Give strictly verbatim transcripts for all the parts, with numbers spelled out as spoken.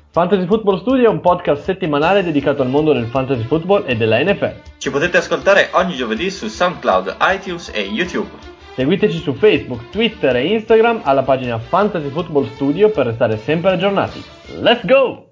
Fantasy Football Studio è un podcast settimanale dedicato al mondo del fantasy football e della N F L. Ci potete ascoltare ogni giovedì su SoundCloud, iTunes e YouTube. Seguiteci su Facebook, Twitter e Instagram alla pagina Fantasy Football Studio per restare sempre aggiornati. Let's go!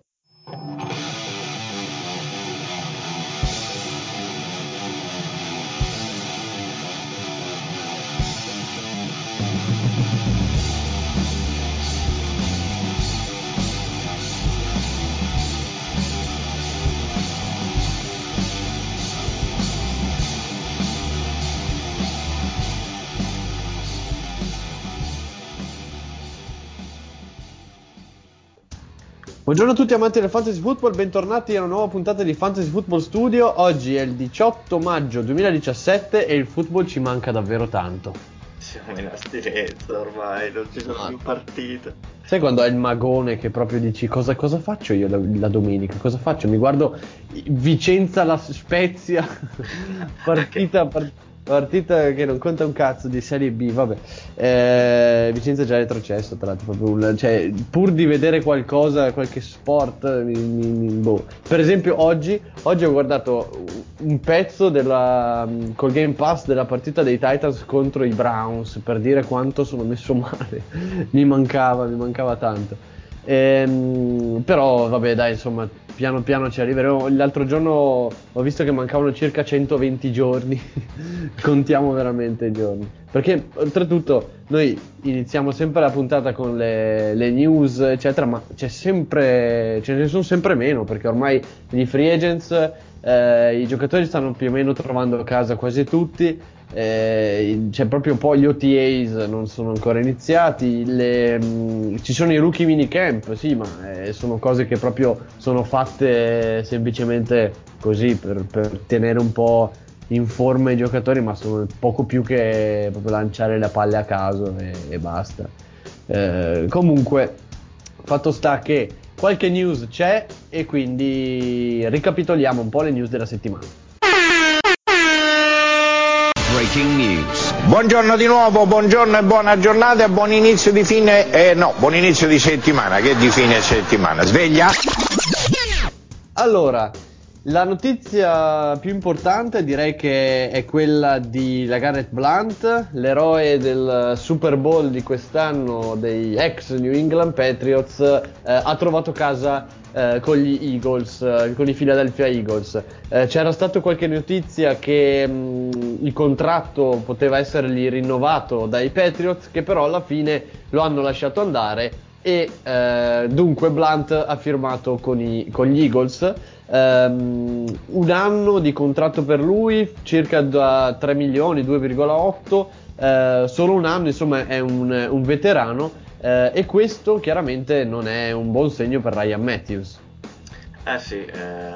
Buongiorno a tutti amanti del Fantasy Football, bentornati a una nuova puntata di Fantasy Football Studio. Oggi è il diciotto maggio duemiladiciassette e il football ci manca davvero tanto. Siamo in astinenza ormai, non ci sono No. più partite. Sai quando hai il magone che proprio dici cosa, cosa faccio io la, la domenica? Cosa faccio? Mi guardo Vicenza la Spezia, partita, par- partita che non conta un cazzo di Serie B, vabbè. Eh, Vicenza è già retrocesso, tra l'altro, proprio un- cioè, pur di vedere qualcosa, qualche sport, mi- mi- mi- boh. Per esempio oggi, oggi ho guardato un pezzo della, col Game Pass della partita dei Titans contro i Browns, per dire quanto sono messo male. mi mancava, mi mancava tanto. Ehm, però vabbè dai, insomma, piano piano ci arriveremo. L'altro giorno ho visto che mancavano circa centoventi giorni. Contiamo veramente i giorni, perché oltretutto noi iniziamo sempre la puntata con le, le news eccetera, ma c'è sempre, ce ne sono sempre meno, perché ormai gli free agents, eh, i giocatori stanno più o meno trovando casa quasi tutti. Eh, c'è proprio poi gli O T As non sono ancora iniziati, le, mh, ci sono i rookie minicamp, sì, ma eh, sono cose che proprio sono fatte semplicemente così per, per tenere un po' in forma i giocatori, ma sono poco più che proprio lanciare le palle a caso e, e basta. Eh, comunque, fatto sta che qualche news c'è e quindi ricapitoliamo un po' le news della settimana. Breaking news. Buongiorno di nuovo, buongiorno e buona giornata e buon inizio di fine, eh, no, buon inizio di settimana, che di fine settimana. Sveglia? Allora, la notizia più importante direi che è quella di LeGarrette Blount, l'eroe del Super Bowl di quest'anno dei ex New England Patriots, eh, ha trovato casa eh, con gli Eagles, eh, con i Philadelphia Eagles. Eh, c'era stata qualche notizia che mh, il contratto poteva essergli rinnovato dai Patriots, che però alla fine lo hanno lasciato andare e eh, dunque Blount ha firmato con, i, con gli Eagles. Um, un anno di contratto per lui, circa da tre milioni, due virgola otto, uh, solo un anno, insomma è un, un veterano, uh, e questo chiaramente non è un buon segno per Ryan Matthews. Eh sì, eh,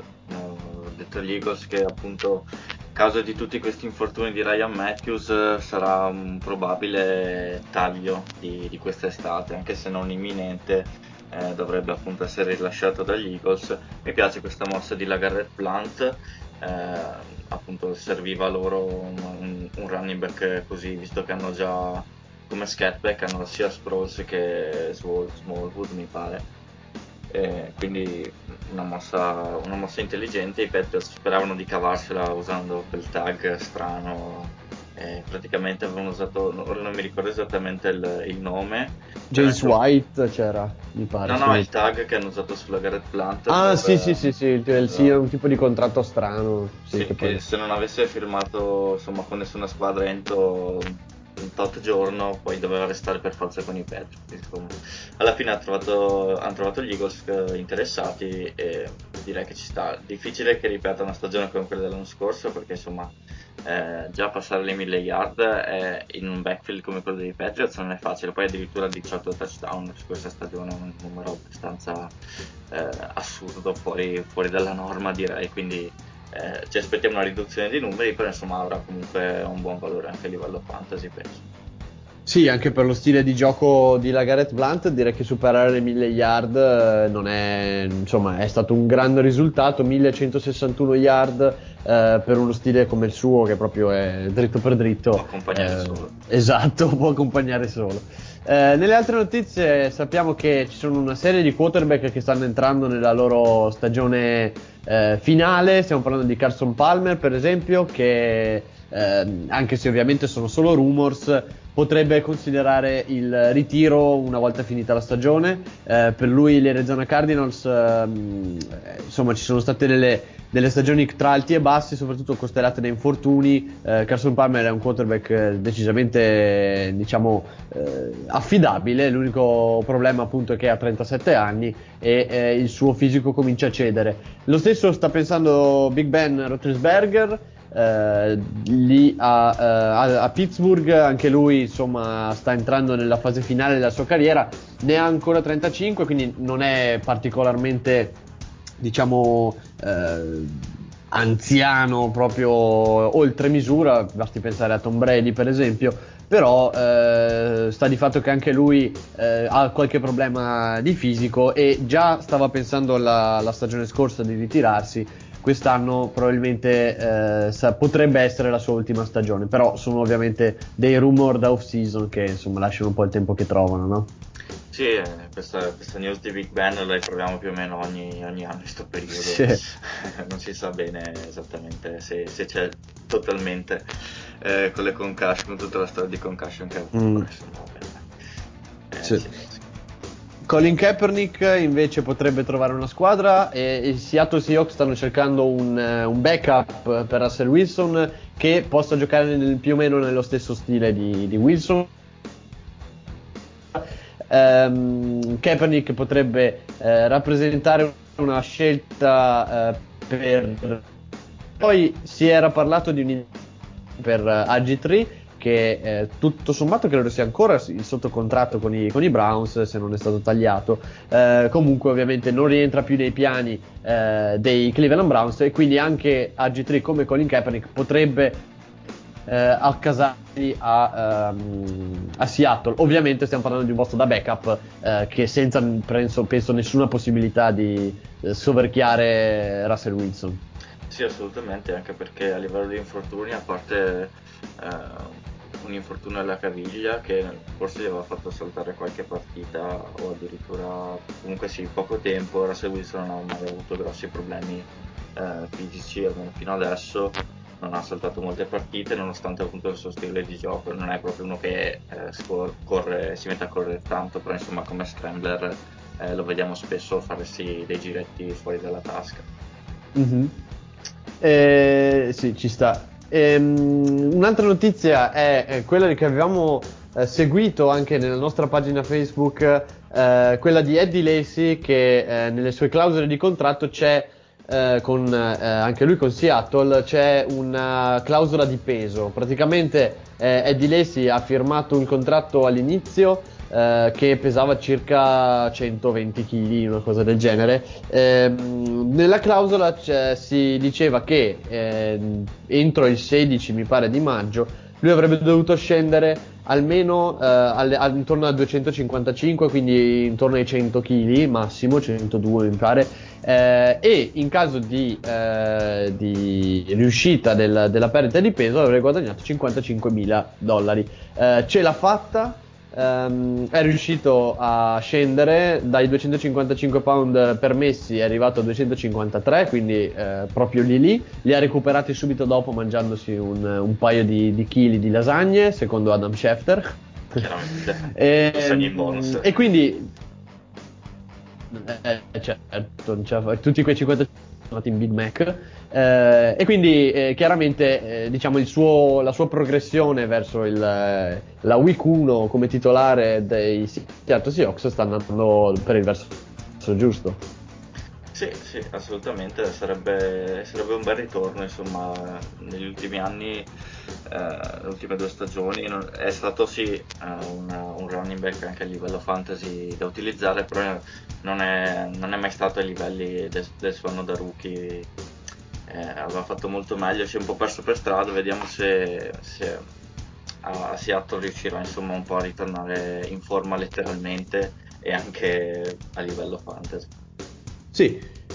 ho detto agli Eagles che appunto a causa di tutti questi infortuni di Ryan Matthews eh, sarà un probabile taglio di, di quest'estate, anche se non imminente. Eh, dovrebbe appunto essere rilasciato dagli Eagles. Mi piace questa mossa di LeGarrette Blount, eh, appunto serviva loro un, un, un running back così, visto che hanno già come scat-back hanno sia Sproles che Small, Smallwood mi pare. Eh, quindi una mossa, una mossa intelligente. I Patriots speravano di cavarsela usando quel tag strano. Eh, praticamente avevano usato, ora non mi ricordo esattamente il, il nome. James però- White c'era, mi pare. No, se no, non il sbaglio. tag che hanno usato sulla Garrett Plant. Ah, per, sì, sì, sì, sì, il, il- sì, è un tipo di contratto strano. Sì, sì, che che poi... se non avesse firmato insomma con nessuna squadra entro un tot giorno, poi doveva restare per forza con i Patriots. Insomma, alla fine ha trovato, hanno trovato gli Eagles eh, interessati e direi che ci sta. Difficile che ripeta una stagione come quella dell'anno scorso, perché insomma eh, già passare le mille yard eh, in un backfield come quello dei Patriots non è facile. Poi addirittura diciotto touchdown su questa stagione è un numero abbastanza eh, assurdo, fuori, fuori dalla norma direi, quindi eh, ci aspettiamo una riduzione dei numeri, però insomma avrà comunque un buon valore anche a livello fantasy, penso. Sì, anche per lo stile di gioco di LeGarrette Blount direi che superare le mille yard eh, non è, insomma, è stato un grande risultato. Millecentosessantuno yard eh, per uno stile come il suo, che proprio è dritto per dritto. Può accompagnare eh, solo. Esatto, può accompagnare solo. Eh, nelle altre notizie sappiamo che ci sono una serie di quarterback che stanno entrando nella loro stagione eh, finale. Stiamo parlando di Carson Palmer, per esempio, che eh, anche se ovviamente sono solo rumors, potrebbe considerare il ritiro una volta finita la stagione. Eh, per lui le Arizona Cardinals, ehm, insomma, ci sono state delle, delle stagioni tra alti e bassi, soprattutto costellate da infortuni. eh, Carson Palmer è un quarterback eh, decisamente, diciamo, eh, affidabile. L'unico problema appunto è che ha trentasette anni e eh, il suo fisico comincia a cedere. Lo stesso sta pensando Big Ben Roethlisberger, eh, lì a, eh, a, a Pittsburgh. Anche lui insomma sta entrando nella fase finale della sua carriera, ne ha ancora trentacinque, quindi non è particolarmente, diciamo, eh, anziano proprio oltre misura, basti pensare a Tom Brady per esempio. Però eh, sta di fatto che anche lui eh, ha qualche problema di fisico e già stava pensando la, la stagione scorsa di ritirarsi. Quest'anno probabilmente eh, sa, potrebbe essere la sua ultima stagione, però sono ovviamente dei rumor da off season che insomma lasciano un po' il tempo che trovano, no? Sì, eh, questa, questa news di Big Ben la ritroviamo più o meno ogni, ogni anno in questo periodo. Sì. Non si sa bene esattamente se, se c'è totalmente eh, con le concussion, con tutta la storia di concussion che ha avuto, Mm. però, insomma, vabbè. Eh, Sì. sì, sì. Colin Kaepernick invece potrebbe trovare una squadra e i Seattle Seahawks stanno cercando un, eh, un backup per Russell Wilson che possa giocare nel- più o meno nello stesso stile di, di Wilson. Ehm, Kaepernick potrebbe eh, rappresentare una scelta eh, per... Poi si era parlato di un per eh, A G tre che eh, tutto sommato credo sia ancora sotto contratto con i, con i Browns, se non è stato tagliato. Eh, comunque ovviamente non rientra più nei piani eh, dei Cleveland Browns e quindi anche A G tre come Colin Kaepernick potrebbe eh, accasarsi a, ehm, a Seattle. Ovviamente stiamo parlando di un posto da backup eh, che senza penso, penso nessuna possibilità di eh, soverchiare Russell Wilson. Sì, assolutamente, anche perché a livello di infortuni, a parte eh, un infortunio alla caviglia che forse gli aveva fatto saltare qualche partita o addirittura comunque sì, poco tempo, Russell Wilson non ha mai avuto grossi problemi eh, fisici, almeno fino adesso. Non ha saltato molte partite nonostante appunto il suo stile di gioco, non è proprio uno che eh, scor- corre, si mette a correre tanto, però insomma come scrambler eh, lo vediamo spesso farsi dei giretti fuori dalla tasca. Mhm. Eh, sì, ci sta. Ehm, un'altra notizia è, è quella che avevamo eh, seguito anche nella nostra pagina Facebook, eh, quella di Eddie Lacy, che eh, nelle sue clausole di contratto c'è, eh, con, eh, anche lui con Seattle, c'è una clausola di peso. Praticamente eh, Eddie Lacy ha firmato un contratto all'inizio eh, che pesava circa centoventi chili, una cosa del genere. Ehm, nella clausola si diceva che ehm, entro il sedici, mi pare, di maggio, lui avrebbe dovuto scendere almeno eh, alle- al- intorno a duecentocinquantacinque, quindi intorno ai cento chili, massimo centodue mi pare. Eh, e in caso di, eh, di riuscita del- della perdita di peso avrebbe guadagnato cinquantacinquemila dollari. Eh, ce l'ha fatta. Ehm, è riuscito a scendere dai duecentocinquantacinque pound permessi, è arrivato a duecentocinquantatré, quindi eh, proprio lì lì li ha recuperati subito dopo mangiandosi un, un paio di, di chili di lasagne, secondo Adam Schefter. Chiaramente, lo segni in bonus. e, e quindi eh, certo, non ce la fa- tutti quei cinquanta sono andati in Big Mac. Eh, e quindi eh, chiaramente eh, diciamo il suo, la sua progressione verso il, eh, la week uno come titolare dei Seattle Seahawks sta andando per il verso giusto. Sì, sì, assolutamente, sarebbe, sarebbe un bel ritorno, insomma, negli ultimi anni, eh, le ultime due stagioni, non- è stato sì eh, un, un running back anche a livello fantasy da utilizzare, però non è, non è mai stato ai livelli del, del suo anno da rookie. Eh, aveva fatto molto meglio, si è un po' perso per strada, vediamo se, se a, a Seattle riuscirà insomma un po' a ritornare in forma letteralmente e anche a livello fantasy. Sì,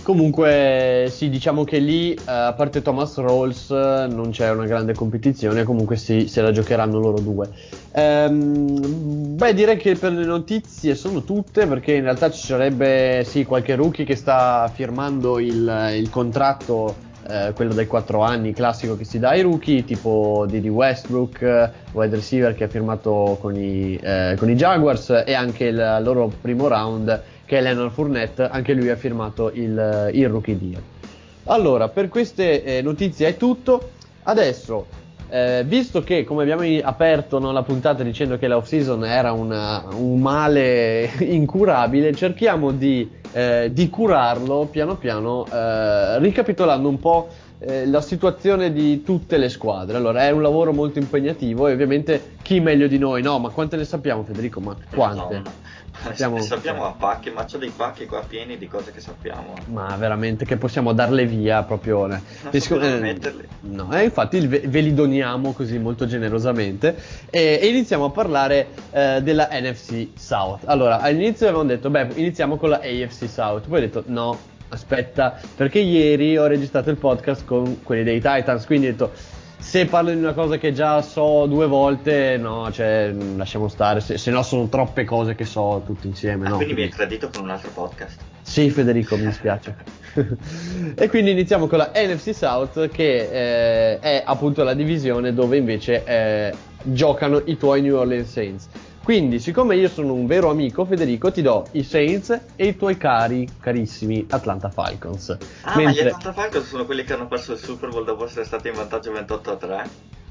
Comunque sì, diciamo che lì eh, a parte Thomas Rawls eh, non c'è una grande competizione, comunque sì, se la giocheranno loro due. Ehm, beh, direi che per le notizie sono tutte, perché in realtà ci sarebbe sì qualche rookie che sta firmando il, il contratto, eh, quello dai quattro anni classico che si dà ai rookie, tipo Didi Westbrook, eh, wide receiver che ha firmato con i, eh, con i Jaguars, e anche il loro primo round che è Leonard Fournette, anche lui ha firmato il, il rookie deal. Allora, per queste eh, notizie è tutto. Adesso, eh, visto che come abbiamo aperto no, la puntata dicendo che la off season era una, un male incurabile, cerchiamo di, eh, di curarlo piano piano, eh, ricapitolando un po' eh, la situazione di tutte le squadre. Allora, è un lavoro molto impegnativo e ovviamente chi meglio di noi? No, ma quante ne sappiamo, Federico? Ma quante? Madonna. Sappiamo, Sappiamo a pacchi, ma c'ho dei pacchi qua pieni di cose che sappiamo. ma veramente che possiamo darle via proprio. Ne. Non Pesco- so dove eh, metterli. no, eh, infatti ve, ve li doniamo così molto generosamente e, e iniziamo a parlare eh, della N F C South. Allora, all'inizio avevamo detto, beh, iniziamo con la A F C South, poi ho detto no, aspetta, perché ieri ho registrato il podcast con quelli dei Titans, quindi ho detto se parlo di una cosa che già so due volte, no, cioè lasciamo stare, se, se no sono troppe cose che so tutte insieme, Ah, no? quindi mi hai Quindi- tradito con un altro podcast. Sì, Federico, mi dispiace. E quindi iniziamo con la N F C South, che eh, è appunto la divisione dove invece eh, giocano i tuoi New Orleans Saints. Quindi, siccome io sono un vero amico, Federico, ti do i Saints e i tuoi cari, carissimi Atlanta Falcons. Ah, ma gli Mentre Atlanta Falcons sono quelli che hanno perso il Super Bowl dopo essere stati in vantaggio ventotto a tre?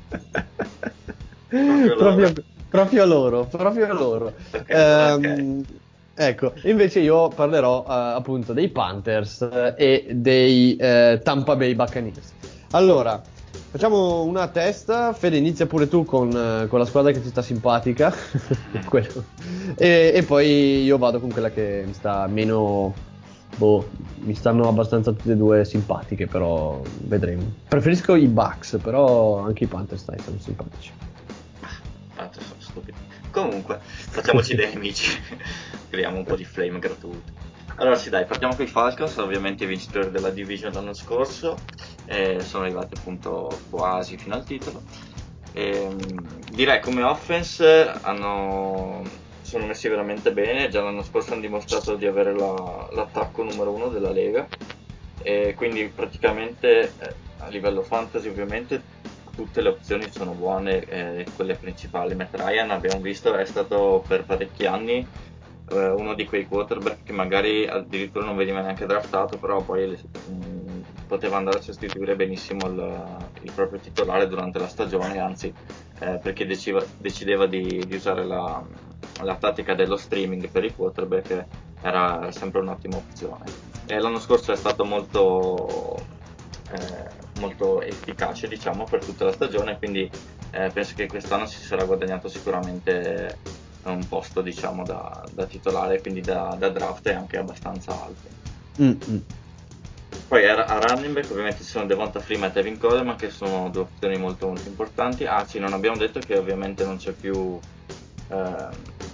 Proprio loro? proprio, proprio loro, proprio loro. Ok, allora ok. Ehm, ecco, invece io parlerò eh, appunto dei Panthers eh, e dei eh, Tampa Bay Buccaneers. Allora, facciamo una testa. Fede, inizia pure tu con, eh, con la squadra che ti sta simpatica. Quello. E, e poi io vado con quella che mi sta meno. Boh, mi stanno abbastanza tutte e due simpatiche, però vedremo. Preferisco i Bucks, però anche i Panthers dai, sono simpatici. Tanto sono stupidi. Comunque, facciamoci dei nemici. Creiamo un po' di flame gratuito. Allora sì, dai, partiamo con i Falcons, ovviamente i vincitori della division l'anno scorso, e sono arrivati appunto quasi fino al titolo. Ehm, direi come offense hanno, sono messi veramente bene, già l'anno scorso hanno dimostrato di avere la- l'attacco numero uno della Lega, e quindi praticamente eh, a livello fantasy ovviamente tutte le opzioni sono buone, eh, quelle principali. Matt Ryan abbiamo visto è stato per parecchi anni eh, uno di quei quarterback che magari addirittura non veniva neanche draftato, però poi mh, poteva andare a sostituire benissimo il, il proprio titolare durante la stagione, anzi eh, perché decideva, decideva di, di usare la, la tattica dello streaming per i quarterback, era, era sempre un'ottima opzione. E l'anno scorso è stato molto, eh, molto efficace, diciamo, per tutta la stagione, quindi eh, penso che quest'anno si sarà guadagnato sicuramente un posto, diciamo, da, da titolare, quindi da, da draft è anche abbastanza alto. Mm-mm. Poi a, a running back ovviamente ci sono Devonta Freeman e Tevin Coleman, che sono due opzioni molto molto importanti. Ah sì, non abbiamo detto che ovviamente non c'è più ehm,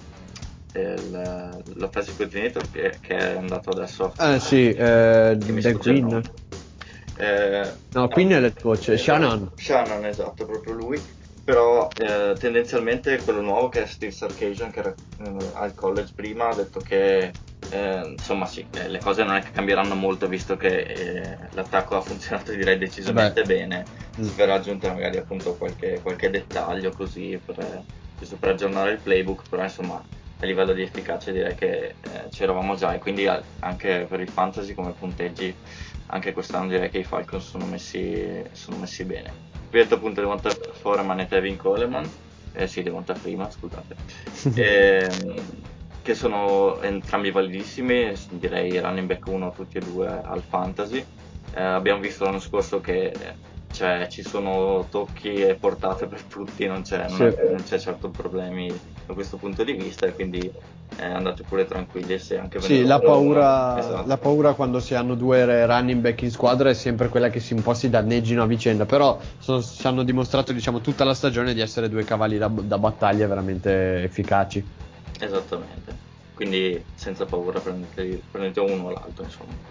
il- l'offensive coordinator che, che è andato adesso Ah a... sì, eh, che mi Dan sfugge il Quinn. nome. Eh, No, no, Quinn è il coach, esatto, Shannon. Shannon, esatto, proprio lui. Però eh, tendenzialmente quello nuovo che è Steve Sarkisian, che era eh, al college prima, ha detto che eh, insomma sì, eh, le cose non è che cambieranno molto visto che eh, l'attacco ha funzionato direi Vabbè. decisamente bene. Mm. Si verrà aggiunta magari appunto qualche, qualche dettaglio così per, giusto per aggiornare il playbook, però insomma a livello di efficacia direi che eh, c'eravamo già, e quindi a- anche per il fantasy come punteggi anche quest'anno direi che i Falcons sono messi, sono messi bene. Qui ho detto appunto Devonta Foreman e Tevin Coleman, eh sì, Devonta Freeman, scusate, ehm, che sono entrambi validissimi, direi running back uno tutti e due al fantasy. Eh, abbiamo visto l'anno scorso che eh, cioè, ci sono tocchi e portate per tutti, non c'è, non Sì. è- non c'è certo problemi da questo punto di vista, e quindi eh, andate pure tranquilli se anche ve ne Sì, la logora uno. paura, Esatto. la paura quando si hanno due running back in squadra è sempre quella che si un po' si danneggino a vicenda, però sono- ci hanno dimostrato diciamo tutta la stagione di essere due cavalli da, da battaglia veramente efficaci. Esattamente, quindi senza paura prendete, prendete uno o l'altro, insomma.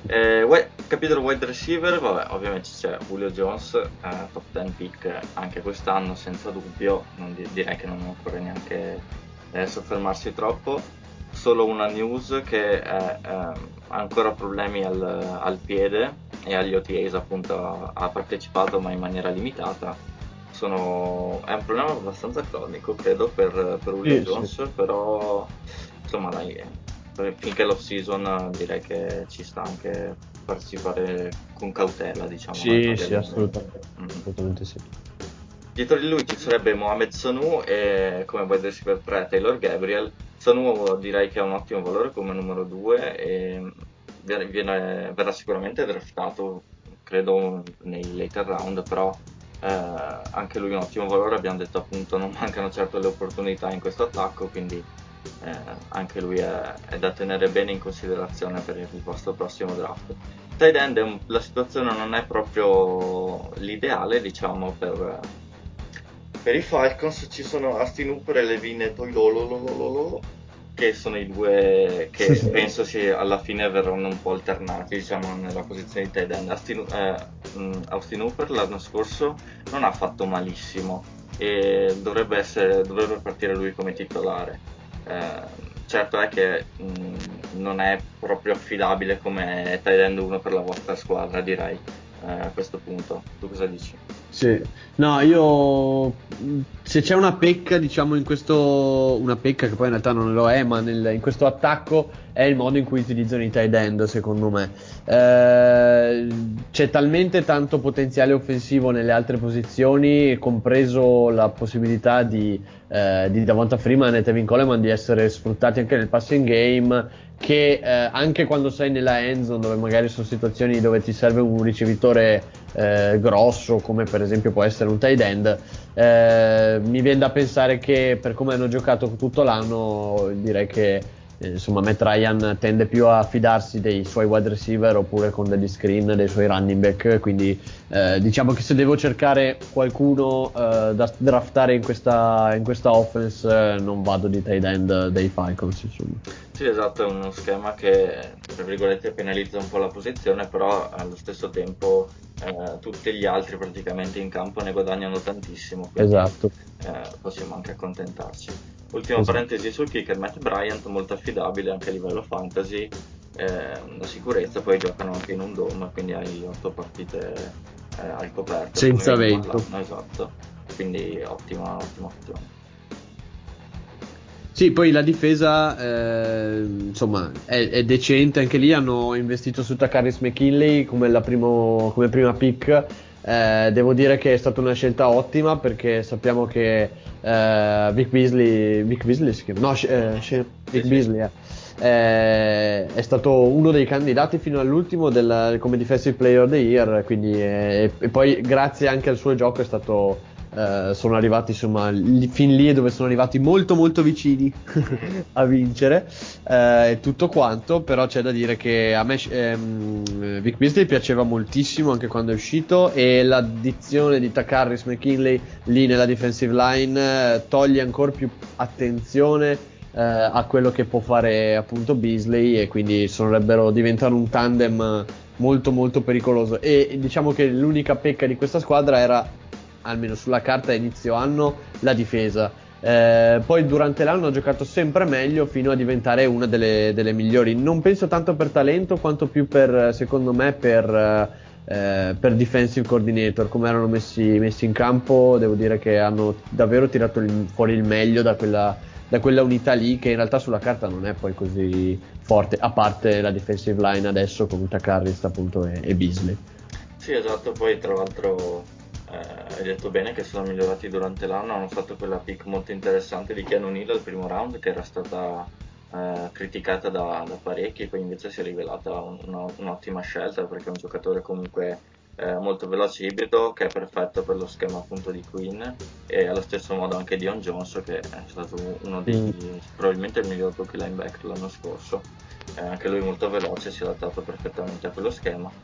Eh, wi- capitolo wide receiver, vabbè, ovviamente c'è Julio Jones, eh, top dieci pick anche quest'anno, senza dubbio. Non di- direi che non occorre neanche eh, soffermarsi troppo. Solo una news che è, ehm, ha ancora problemi al, al piede e agli O T As, appunto ha, ha partecipato ma in maniera limitata. Sono, è un problema abbastanza cronico, credo, per, per Julio Sì, sì. Jones, però insomma dai, eh, finché l'off season direi che ci sta anche farsi fare con cautela, diciamo, no, i Sì, vari sì, allenamenti. assolutamente, Mm. assolutamente sì. Dietro di lui ci sarebbe Mohamed Sanu e come wide receiver tre Taylor Gabriel. Sanu direi che ha un ottimo valore come numero due e viene- viene- verrà sicuramente draftato, credo, nei later round, però eh, anche lui ha un ottimo valore. Abbiamo detto appunto non mancano certo le opportunità in questo attacco, quindi eh, anche lui è, è da tenere bene in considerazione per il vostro prossimo draft. Tight end è un- la situazione non è proprio l'ideale, diciamo, per, per i Falcons. Ci sono Austin Hooper e Levine Toilolo, che sono i due che penso si alla fine verranno un po' alternati, diciamo, nella posizione di tight end. Austin, eh, mh, Austin Hooper l'anno scorso non ha fatto malissimo e dovrebbe essere, dovrebbe partire lui come titolare. Eh, certo è che mh, non è proprio affidabile come tight end uno per la vostra squadra, direi, eh, a questo punto. Tu cosa dici? Sì, no, io se c'è una pecca, diciamo, in questo, una pecca che poi in realtà non lo è, ma nel- in questo attacco è il modo in cui utilizzano i tight end, secondo me. Eh, c'è talmente tanto potenziale offensivo nelle altre posizioni, compreso la possibilità di, eh, di Davonta Freeman e Tevin Coleman di essere sfruttati anche nel passing game, che eh, anche quando sei nella end zone, dove magari sono situazioni dove ti serve un ricevitore eh, grosso, come per esempio può essere un tight end, eh, mi viene da pensare che per come hanno giocato tutto l'anno, direi che eh, insomma Matt Ryan tende più a fidarsi dei suoi wide receiver oppure con degli screen dei suoi running back, quindi eh, diciamo che se devo cercare qualcuno eh, da draftare in questa, in questa offense, eh, non vado di tight end dei Falcons, insomma. Sì, esatto, è uno schema che, tra virgolette, penalizza un po' la posizione, però allo stesso tempo eh, tutti gli altri praticamente in campo ne guadagnano tantissimo, quindi Esatto, eh, possiamo anche accontentarci. Ultima esatto. parentesi sul kicker, Matt Bryant, molto affidabile anche a livello fantasy, eh, una sicurezza, poi giocano anche in un dome, quindi hai otto partite eh, al coperto come Senza minimo vento. all'anno, esatto, quindi ottima, ottima opzione. Sì, poi la difesa, eh, insomma, è, è decente. Anche lì hanno investito su Takaris McKinley come, la primo, come prima pick. Eh, devo dire che è stata una scelta ottima perché sappiamo che eh, Vic Beasley, Vic Beasley si chiama? No, Sh- eh, Sh- Sì, Vic sì. Beasley, eh. Eh, è stato uno dei candidati fino all'ultimo del- come Defensive Player of the Year, quindi, eh, e poi grazie anche al suo gioco è stato eh, sono arrivati insomma lì- fin lì dove sono arrivati molto molto vicini a vincere eh, e tutto quanto, però c'è da dire che a me ehm, Vic Beasley piaceva moltissimo anche quando è uscito, e l'addizione di Takaris McKinley lì nella defensive line eh, toglie ancora più attenzione eh, a quello che può fare appunto Beasley, e quindi dovrebbero diventare un tandem molto molto pericoloso. E diciamo che l'unica pecca di questa squadra era, almeno sulla carta a inizio anno, la difesa. Eh, poi durante l'anno ha giocato sempre meglio fino a diventare una delle, delle migliori. Non penso tanto per talento quanto più per, secondo me, per, eh, per defensive coordinator. Come erano messi, messi in campo, devo dire che hanno davvero tirato il- fuori il meglio da quella, da quella unità lì, che in realtà sulla carta non è poi così forte, a parte la defensive line adesso con Takarist appunto e, e Beasley. Sì, esatto, poi tra l'altro eh, hai detto bene che sono migliorati durante l'anno, hanno fatto quella pick molto interessante di Keanu Neal al primo round che era stata eh, criticata da, da parecchi, poi invece si è rivelata un- una- un'ottima scelta perché è un giocatore comunque eh, molto veloce, ibrido, che è perfetto per lo schema appunto di Queen, e allo stesso modo anche Dion Jones che è stato uno Mm. dei, probabilmente il miglior rookie linebacker l'anno scorso. Eh, anche lui molto veloce, si è adattato perfettamente a quello schema.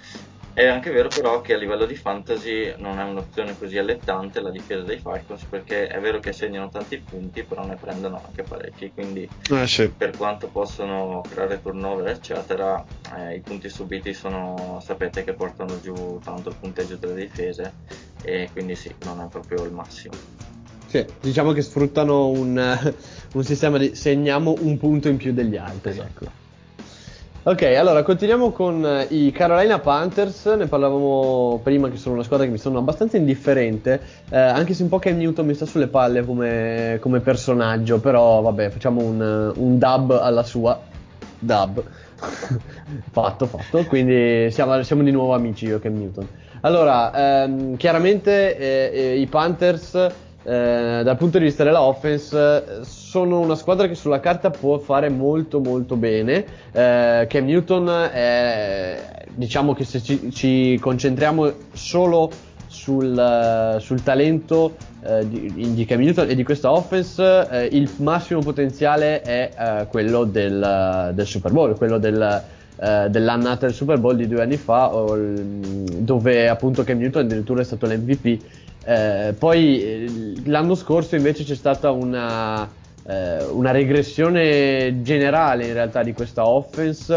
È anche vero però che a livello di fantasy non è un'opzione così allettante la difesa dei Falcons, perché è vero che segnano tanti punti, però ne prendono anche parecchi, quindi Eh sì. per quanto possono creare turnover eccetera, eh, i punti subiti sono, sapete che portano giù tanto il punteggio delle difese, e quindi sì, non è proprio il massimo. Sì, diciamo che sfruttano un, un sistema di segniamo un punto in più degli altri, Esatto. ecco. Ok, allora continuiamo con eh, i Carolina Panthers. Ne parlavamo prima, che sono una squadra che mi sono abbastanza indifferente, eh, anche se un po' Cam Newton mi sta sulle palle come, come personaggio, però vabbè, facciamo un, un dub alla sua. Dub. Fatto, fatto. Quindi siamo, siamo di nuovo amici io e Cam Newton. Allora, ehm, chiaramente eh, eh, i Panthers, eh, dal punto di vista della offense, eh, sono una squadra che sulla carta può fare molto molto bene. eh, Cam Newton è, diciamo che se ci, ci concentriamo solo sul, eh, sul talento eh, di, di Cam Newton e di questa offense, eh, il massimo potenziale è eh, quello del, del Super Bowl, quello del Uh, dell'annata del Super Bowl di due anni fa, o, dove appunto Cam Newton addirittura è stato l'M V P. Uh, poi eh, l'anno scorso invece c'è stata una, uh, una regressione generale in realtà di questa offense.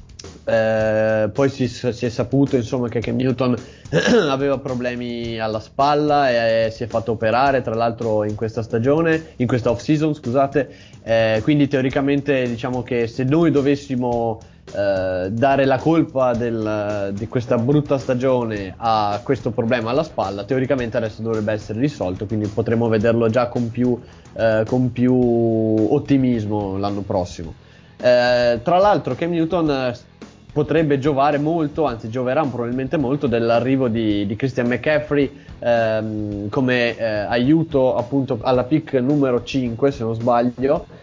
Uh, poi si, si è saputo insomma che Cam Newton aveva problemi alla spalla e, e si è fatto operare tra l'altro in questa stagione, in questa off season scusate, uh, quindi teoricamente diciamo che se noi dovessimo Uh, dare la colpa del, di questa brutta stagione a questo problema alla spalla, teoricamente adesso dovrebbe essere risolto, quindi potremo vederlo già con più, uh, con più ottimismo l'anno prossimo. Uh, tra l'altro Cam Newton uh, potrebbe giovare molto, anzi gioverà probabilmente molto dell'arrivo di, di Christian McCaffrey um, come uh, aiuto appunto alla pick numero cinque se non sbaglio.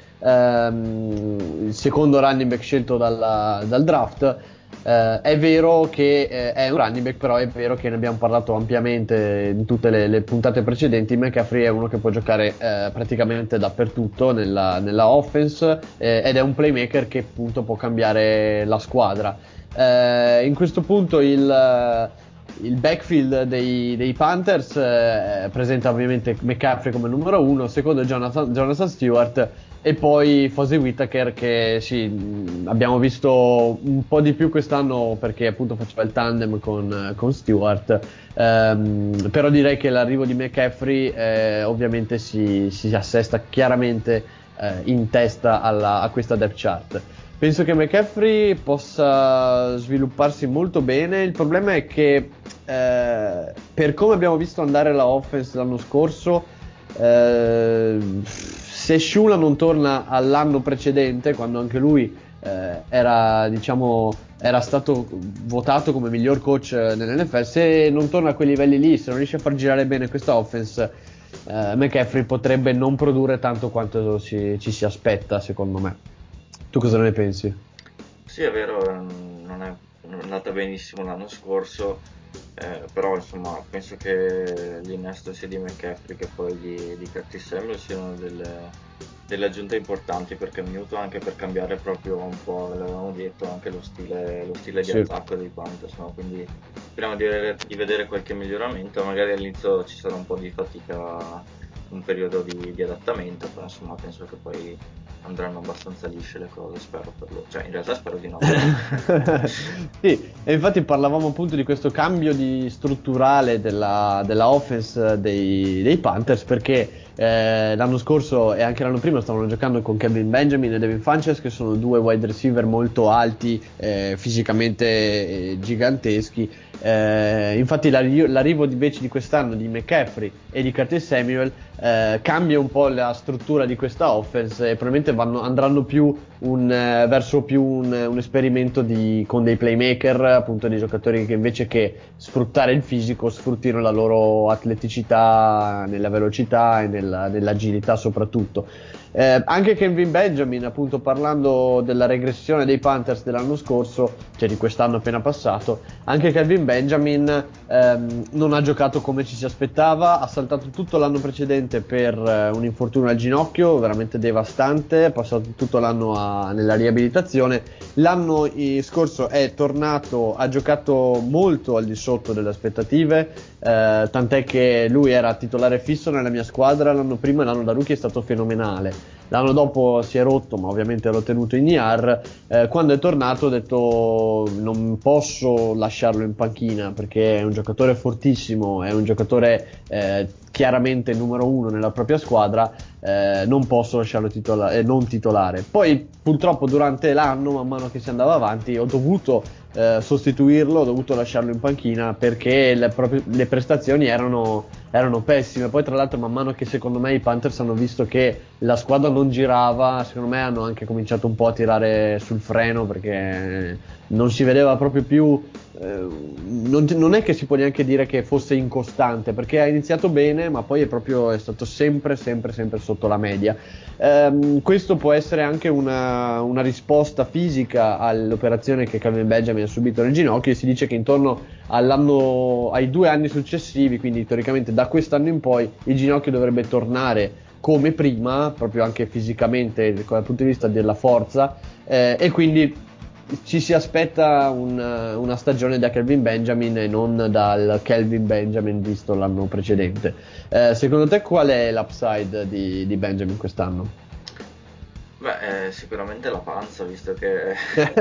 Um, il secondo running back scelto dalla, dal draft. Uh, è vero che uh, è un running back, però è vero che ne abbiamo parlato ampiamente in tutte le, le puntate precedenti. McCaffrey è uno che può giocare uh, praticamente dappertutto nella, nella offense, uh, ed è un playmaker che appunto può cambiare la squadra. Uh, in questo punto il uh, il backfield dei, dei Panthers eh, presenta ovviamente McCaffrey come numero uno, secondo Jonathan, Jonathan Stewart, e poi Fozzie Whittaker, che sì, abbiamo visto un po' di più quest'anno perché appunto faceva il tandem con, con Stewart, ehm, però direi che l'arrivo di McCaffrey eh, ovviamente si, si assesta chiaramente eh, in testa alla, a questa depth chart. Penso che McCaffrey possa svilupparsi molto bene. Il problema è che eh, per come abbiamo visto andare la offense l'anno scorso, eh, se Shula non torna all'anno precedente, quando anche lui eh, era, diciamo, era stato votato come miglior coach nell'N F L, se non torna a quei livelli lì, se non riesce a far girare bene questa offense, eh, McCaffrey potrebbe non produrre tanto quanto ci, ci si aspetta, secondo me. Tu cosa ne pensi? Sì, è vero, ehm, non è, non è andata benissimo l'anno scorso, eh, però insomma penso che l'innesto sia di McCaffrey che poi di, di Curtis Samuel siano delle, delle aggiunte importanti per Cam Newton, anche per cambiare proprio un po', l'avevamo detto, anche lo stile, lo stile di Sì. attacco dei Panthers, no? Quindi speriamo di vedere, di vedere qualche miglioramento, magari all'inizio ci sarà un po' di fatica, un periodo di, di adattamento, però insomma penso che poi andranno abbastanza lisce le cose, spero per loro, cioè in realtà spero di no. Sì, e infatti parlavamo appunto di questo cambio di strutturale della, della offense dei, dei Panthers, perché eh, l'anno scorso e anche l'anno prima stavano giocando con Kevin Benjamin e Devin Funchess, che sono due wide receiver molto alti, eh, fisicamente eh, giganteschi. Eh, infatti l'arri- l'arrivo invece di quest'anno di McCaffrey e di Curtis Samuel eh, cambia un po' la struttura di questa offense, e probabilmente vanno, andranno più un, eh, verso più un, un esperimento di, con dei playmaker, appunto dei giocatori che invece che sfruttare il fisico sfruttino la loro atleticità nella velocità e nella, nell'agilità soprattutto. Eh, anche Kevin Benjamin, appunto parlando della regressione dei Panthers dell'anno scorso, cioè di quest'anno appena passato, anche Kevin Benjamin ehm, non ha giocato come ci si aspettava, ha saltato tutto l'anno precedente per eh, un infortunio al ginocchio veramente devastante, è passato tutto l'anno a, nella riabilitazione, l'anno eh, scorso è tornato, ha giocato molto al di sotto delle aspettative, eh, tant'è che lui era titolare fisso nella mia squadra l'anno prima, e l'anno da rookie è stato fenomenale. L'anno dopo si è rotto, ma ovviamente l'ho tenuto in I R. Eh, quando è tornato ho detto non posso lasciarlo in panchina perché è un giocatore fortissimo, è un giocatore eh, chiaramente numero uno nella propria squadra, eh, non posso lasciarlo titola- eh, non titolare. Poi purtroppo durante l'anno, man mano che si andava avanti, ho dovuto eh, sostituirlo, ho dovuto lasciarlo in panchina perché le, proprie, le prestazioni erano, erano pessime. Poi tra l'altro man mano che secondo me i Panthers hanno visto che la squadra non girava, secondo me hanno anche cominciato un po' a tirare sul freno perché non si vedeva proprio più. Eh, non, non è che si può neanche dire che fosse incostante perché ha iniziato bene ma poi è proprio è stato sempre sempre sempre sotto la media. Eh, questo può essere anche una, una risposta fisica all'operazione che Calvin Benjamin ha subito nel ginocchio, e si dice che intorno all'anno ai due anni successivi, quindi teoricamente da quest'anno in poi, il ginocchio dovrebbe tornare come prima, proprio anche fisicamente dal punto di vista della forza, eh, e quindi ci si aspetta un, una stagione da Calvin Benjamin e non dal Calvin Benjamin visto l'anno precedente. Eh, secondo te qual è l'upside di, di Benjamin quest'anno? Beh, eh, sicuramente la panza, visto che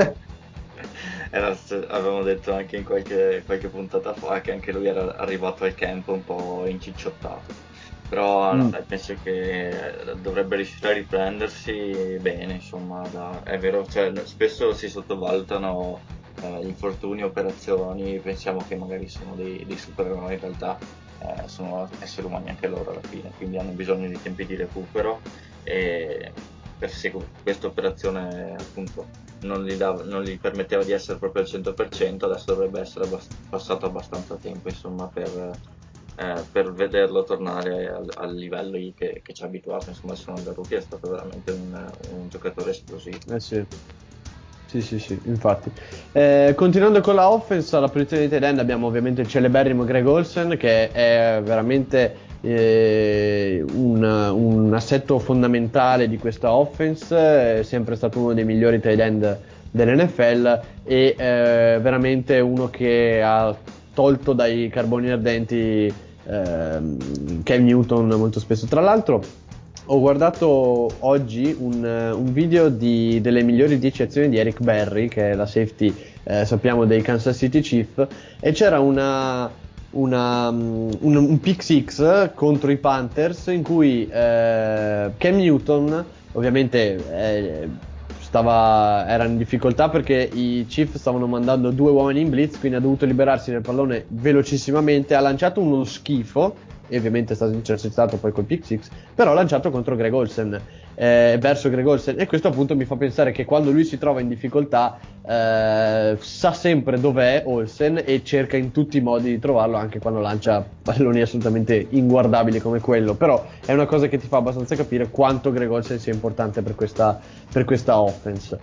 era, avevamo detto anche in qualche, qualche puntata fa che anche lui era arrivato al camp un po' inciccionato. Però no, Mm. dai, penso che dovrebbe riuscire a riprendersi bene, insomma, da- è vero, cioè, spesso si sottovalutano eh, infortuni, operazioni, pensiamo che magari sono dei, dei supereroi, in realtà eh, sono esseri umani anche loro alla fine, quindi hanno bisogno di tempi di recupero e per se questa operazione appunto non gli, dava- non gli permetteva di essere proprio al cento per cento, adesso dovrebbe essere abbast- passato abbastanza tempo, insomma, per eh, per vederlo tornare al, al livello che, che ci ha abituato, insomma, sono da rookie è stato veramente un, un giocatore esplosivo. Eh sì. Sì, sì, sì, infatti. Eh, continuando con la offense, alla posizione di tight end abbiamo ovviamente il celeberrimo Greg Olsen, che è veramente eh, un, un assetto fondamentale di questa offense, è sempre stato uno dei migliori tight end dell'N F L e eh, veramente uno che ha tolto dai carboni ardenti ehm, Cam Newton molto spesso. Tra l'altro ho guardato oggi un, un video di, delle migliori dieci azioni di Eric Berry, che è la safety, eh, sappiamo, dei Kansas City Chiefs, e c'era una, una, um, un, un pick six contro i Panthers in cui eh, Cam Newton ovviamente eh, stava, era in difficoltà perché i Chiefs stavano mandando due uomini in blitz, quindi ha dovuto liberarsi del pallone velocissimamente, ha lanciato uno schifo e ovviamente è stato intercettato poi col pick six, però lanciato contro Greg Olsen, eh, verso Greg Olsen, e questo appunto mi fa pensare che quando lui si trova in difficoltà eh, sa sempre dov'è Olsen e cerca in tutti i modi di trovarlo anche quando lancia palloni assolutamente inguardabili come quello. Però è una cosa che ti fa abbastanza capire quanto Greg Olsen sia importante per questa, per questa offense.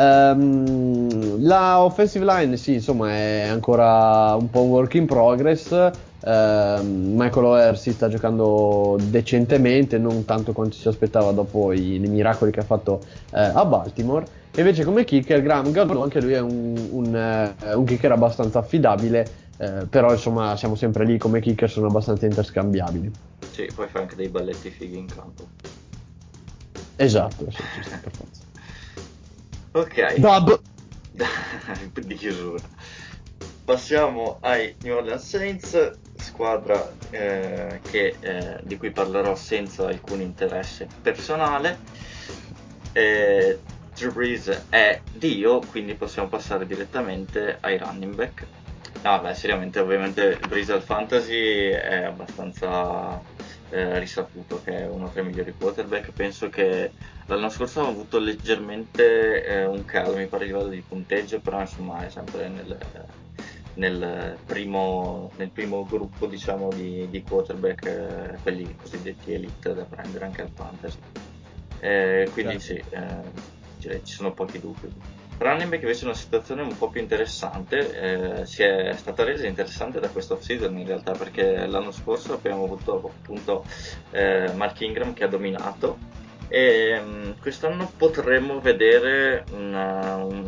Um, la offensive line sì, insomma, è ancora un po' un work in progress. Uh, Michael Oher si sta giocando decentemente, non tanto quanto si aspettava dopo i, i miracoli che ha fatto uh, a Baltimore. E invece come kicker Graham Gano, anche lui è un, un, uh, un kicker abbastanza affidabile, uh, però insomma siamo sempre lì come kicker, sono abbastanza interscambiabili. Sì, poi fa anche dei balletti fighi in campo. Esatto, sì, ci sta per forza. Ok, Dub di chiusura. Passiamo ai New Orleans Saints, squadra eh, che, eh, di cui parlerò senza alcun interesse personale. Eh, Drew Brees è Dio, quindi possiamo passare direttamente ai running back. No, beh, seriamente, ovviamente Brees al fantasy è abbastanza eh, risaputo che è uno tra i migliori quarterback. Penso che l'anno scorso ha avuto leggermente eh, un calo, mi pare, a livello di punteggio, però insomma è sempre nel, nel, primo, nel primo gruppo, diciamo, di, di quarterback, eh, quelli cosiddetti elite da prendere anche al fantasy. Eh, quindi certo. sì, eh, cioè, ci sono pochi dubbi. Running back invece è una situazione un po' più interessante, eh, si è stata resa interessante da questo off-season in realtà, perché l'anno scorso abbiamo avuto appunto eh, Mark Ingram che ha dominato e um, quest'anno potremmo vedere una, una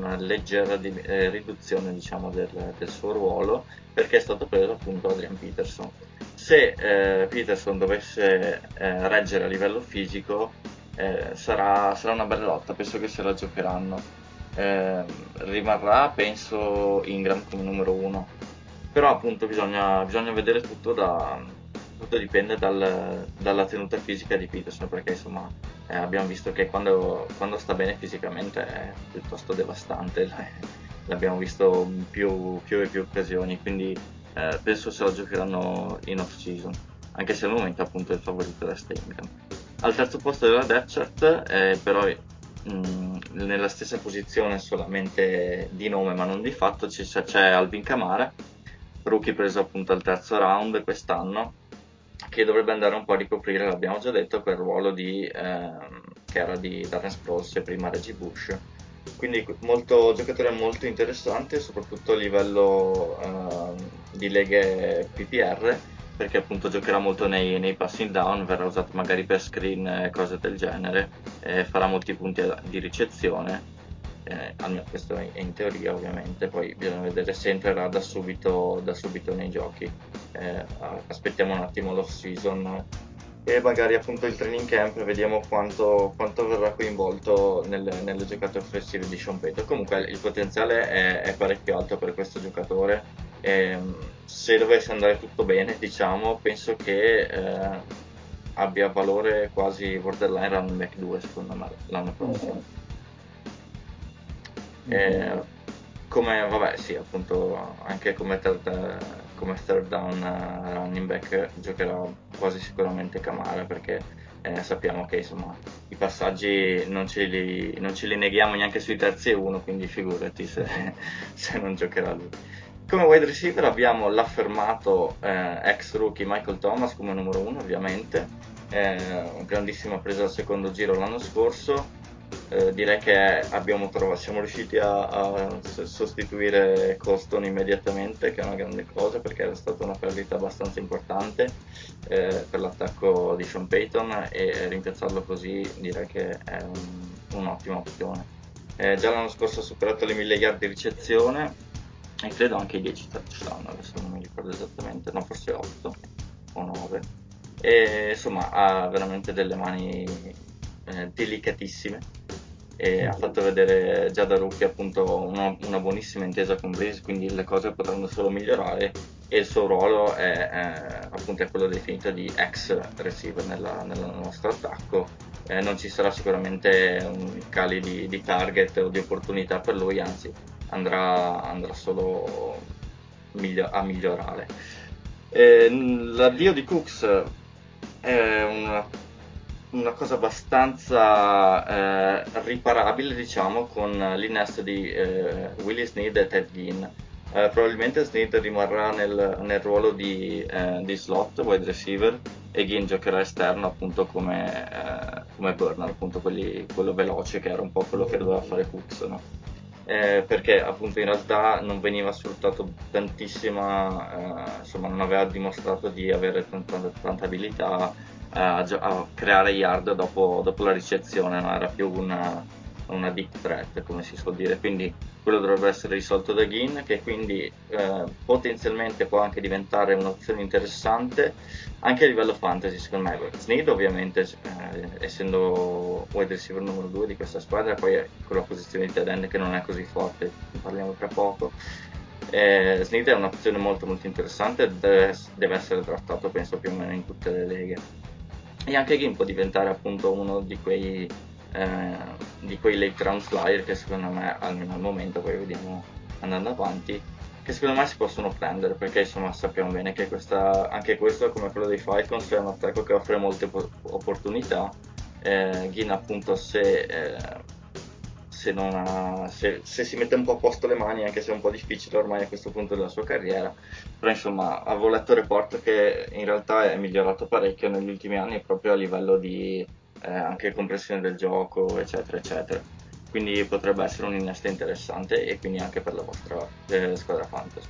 una leggera di, eh, riduzione diciamo del, del suo ruolo, perché è stato preso appunto Adrian Peterson. Se eh, Peterson dovesse eh, reggere a livello fisico, eh, sarà, sarà una bella lotta, penso che se la giocheranno. Eh, rimarrà penso Ingram come numero uno, però appunto bisogna, bisogna vedere tutto da, tutto dipende dal, dalla tenuta fisica di Peterson, perché insomma eh, abbiamo visto che quando, quando sta bene fisicamente è piuttosto devastante, l'abbiamo visto in più, più e più occasioni, quindi eh, penso se la giocheranno in off season, anche se al momento appunto il favorito resta Ingram. Al terzo posto della depth chart eh, però mh, nella stessa posizione solamente di nome ma non di fatto c'è, c'è Alvin Kamara, rookie preso appunto al terzo round quest'anno, che dovrebbe andare un po' a ricoprire, l'abbiamo già detto, quel ruolo di, ehm, che era di Darren Sproles e prima Reggie Bush. Quindi molto, giocatore molto interessante, soprattutto a livello ehm, di leghe P P R, perché appunto giocherà molto nei, nei passing down, verrà usato magari per screen e cose del genere, eh, farà molti punti di ricezione. Eh, almeno questo è in teoria ovviamente, poi bisogna vedere se entrerà da subito, da subito nei giochi. Eh, aspettiamo un attimo l'off season e magari appunto il training camp e vediamo quanto, quanto verrà coinvolto nelle, nelle giocate offensive di Sean Payton. Comunque il potenziale è, è parecchio alto per questo giocatore e, se dovesse andare tutto bene, diciamo, penso che eh, abbia valore quasi borderline running back due secondo me l'anno prossimo. E, come vabbè sì appunto anche come third, come third down running back giocherà quasi sicuramente Kamara, perché eh, sappiamo che insomma i passaggi non ce li, non ce li neghiamo neanche sui terzi e uno, quindi figurati se, se non giocherà lui. Come wide receiver abbiamo l'affermato eh, ex rookie Michael Thomas come numero uno ovviamente, eh, grandissima presa al secondo giro l'anno scorso. Eh, direi che abbiamo trovato, siamo riusciti a, a sostituire Coston immediatamente, che è una grande cosa perché era stata una perdita abbastanza importante eh, per l'attacco di Sean Payton, e rimpiazzarlo così direi che è un, un'ottima opzione. Eh, già l'anno scorso ha superato le mille yard di ricezione e credo anche i dieci touchdown, adesso non mi ricordo esattamente, no forse otto o nove, e insomma ha veramente delle mani eh, delicatissime e ha fatto vedere già da rookie appunto una, una buonissima intesa con Breeze, quindi le cose potranno solo migliorare e il suo ruolo è, è appunto è quello definito di ex receiver nella, nel nostro attacco. Eh, non ci sarà sicuramente un cali di, di target o di opportunità per lui, anzi andrà, andrà solo miglio- a migliorare. Eh, l'addio di Cooks è una, una cosa abbastanza eh, riparabile, diciamo, con l'innesto di eh, Willie Snead e Ted Ginn. Eh, probabilmente Snead rimarrà nel, nel ruolo di, eh, di slot wide receiver e Ginn giocherà esterno appunto come, eh, come burner, appunto quelli, quello veloce, che era un po' quello che doveva fare Cooks, no? Eh, perché appunto in realtà non veniva sfruttato tantissima, eh, insomma non aveva dimostrato di avere tanta, tanta abilità a, gio- a creare yard dopo, dopo la ricezione, no? Era più una, una deep threat come si suol dire, quindi quello dovrebbe essere risolto da Ginn, che quindi eh, potenzialmente può anche diventare un'opzione interessante anche a livello fantasy secondo me. Snead ovviamente eh, essendo wide receiver numero due di questa squadra, poi è con la posizione di tight end che non è così forte, ne parliamo tra poco. eh, Snead è un'opzione molto molto interessante, deve, deve essere trattato penso più o meno in tutte le leghe, e anche Ginn può diventare appunto uno di quei eh, di quei late round flyer che secondo me, almeno al momento, poi vediamo andando avanti, che secondo me si possono prendere, perché insomma sappiamo bene che questa, anche questo, come quello dei Falcons, è un attacco che offre molte po- opportunità. eh, Ginn appunto se, eh, se, non ha, se, se si mette un po' a posto le mani, anche se è un po' difficile ormai a questo punto della sua carriera, però insomma avevo letto report che in realtà è migliorato parecchio negli ultimi anni proprio a livello di eh, anche compressione del gioco eccetera eccetera, quindi potrebbe essere un innesto interessante e quindi anche per la vostra eh, squadra fantasy.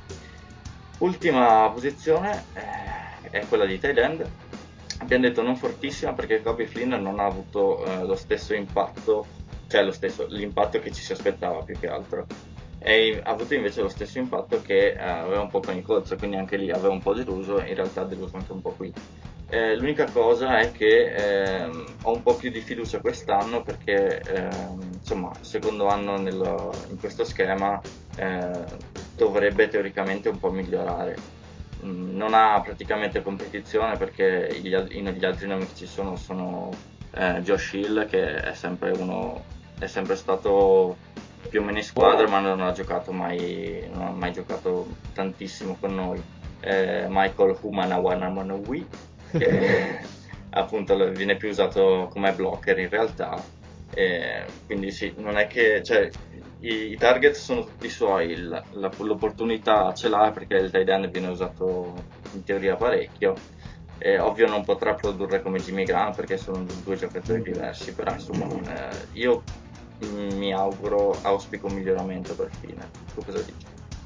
Ultima posizione eh, è quella di tight end. Abbiamo detto non fortissima perché Kobe Flynn non ha avuto eh, lo stesso impatto cioè lo stesso, l'impatto che ci si aspettava più che altro. E ha avuto invece lo stesso impatto che eh, aveva un po' con i Colts, quindi anche lì aveva un po' deluso, in realtà ha deluso anche un po' qui. Eh, l'unica cosa è che ehm, ho un po' più di fiducia quest'anno perché ehm, insomma, secondo anno nel- in questo schema eh, dovrebbe teoricamente un po' migliorare. Mm, non ha praticamente competizione perché gli, al- i- gli altri nomi che ci sono sono eh, Josh Hill, che è sempre uno, è sempre stato più o meno in squadra, ma non ha giocato mai, non ha mai giocato tantissimo con noi. Eh, Michael Humanawanamanawi, che appunto lo- viene più usato come blocker in realtà. Eh, quindi sì, non è che, cioè, i, i target sono tutti suoi, il- la- l'opportunità ce l'ha perché il tight end viene usato in teoria parecchio. Eh, ovvio non potrà produrre come Jimmy Graham perché sono due giocatori diversi, però insomma eh, io mm, mi auguro, auspico un miglioramento per fine. Tu cosa dici?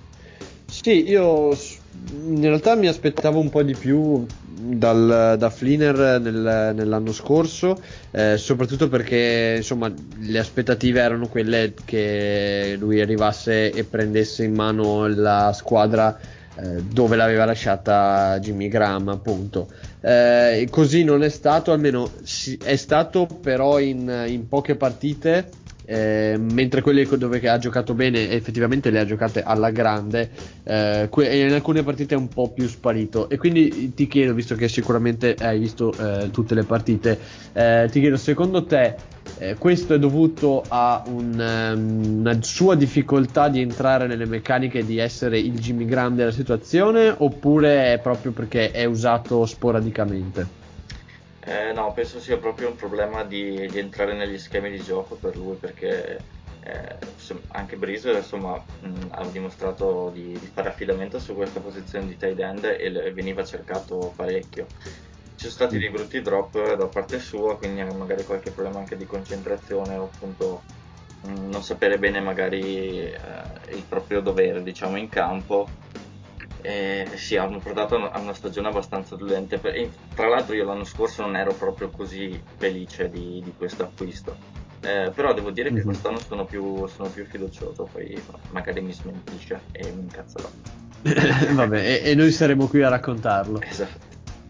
Sì, io s- in realtà mi aspettavo un po' di più dal, da Fleener nel- nell'anno scorso, eh, soprattutto perché insomma le aspettative erano quelle che lui arrivasse e prendesse in mano la squadra eh, dove l'aveva lasciata Jimmy Graham, appunto. Eh, e così non è stato, almeno si- è stato però in, in poche partite. Eh, mentre quelle dove ha giocato bene effettivamente le ha giocate alla grande, eh, que- in alcune partite è un po' più sparito, e quindi ti chiedo, visto che sicuramente hai visto eh, tutte le partite, eh, ti chiedo, secondo te eh, questo è dovuto a un, um, una sua difficoltà di entrare nelle meccaniche, di essere il Jimmy Graham della situazione, oppure è proprio perché è usato sporadicamente? Eh, no, penso sia proprio un problema di, di entrare negli schemi di gioco per lui perché eh, insomma, anche Breeze insomma, mh, ha dimostrato di, di fare affidamento su questa posizione di tight end e le- veniva cercato parecchio. Ci sono stati dei brutti drop da parte sua, quindi magari qualche problema anche di concentrazione o appunto mh, non sapere bene magari eh, il proprio dovere diciamo in campo. Eh, sì, hanno portato a una stagione abbastanza dolente. Per- e tra l'altro io l'anno scorso non ero proprio così felice di, di questo acquisto. Eh, però devo dire che Mhm. quest'anno sono più, sono più fiducioso, poi magari mi smentisce e mi incazzerò. Vabbè, e, e noi saremo qui a raccontarlo. Esatto.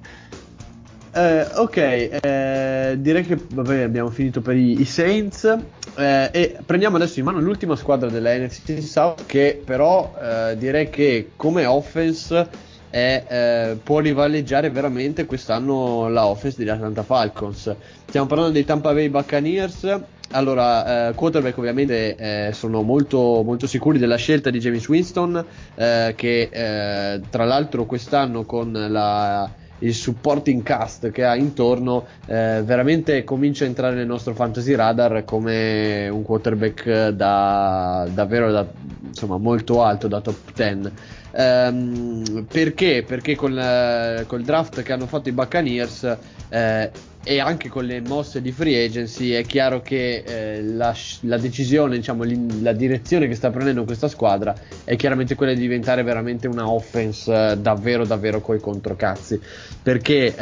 Eh, ok, eh, direi che vabbè, abbiamo finito per i, i Saints, eh, e prendiamo adesso in mano l'ultima squadra della N F C South, che però eh, direi che come offense è, eh, può rivaleggiare veramente quest'anno la offense degli Atlanta Falcons. Stiamo parlando dei Tampa Bay Buccaneers. Allora, eh, quarterback ovviamente eh, sono molto, molto sicuri della scelta di James Winston, eh, che eh, tra l'altro quest'anno con la il supporting cast che ha intorno, eh, veramente comincia a entrare nel nostro fantasy radar come un quarterback da davvero da, insomma, molto alto, da top dieci. Ehm, perché? Perché con la, col draft che hanno fatto i Buccaneers, eh, e anche con le mosse di free agency, è chiaro che eh, la, la decisione, diciamo, la direzione che sta prendendo questa squadra è chiaramente quella di diventare veramente una offense eh, davvero davvero coi controcazzi. Perché